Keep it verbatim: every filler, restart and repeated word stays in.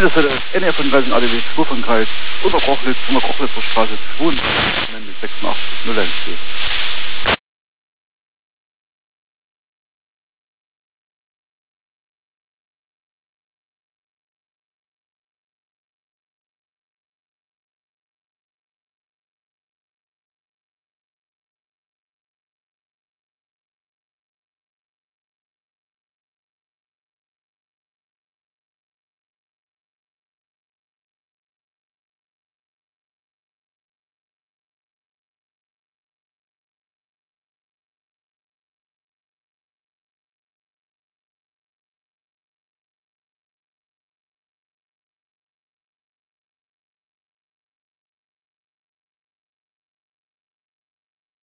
Meldestelle N R fünfunddreißig A D W zwei von Kreis, Oberkrochlitz, Oberkrochlitzer Straße, zweiunddreißig sechsundachtzig null eins.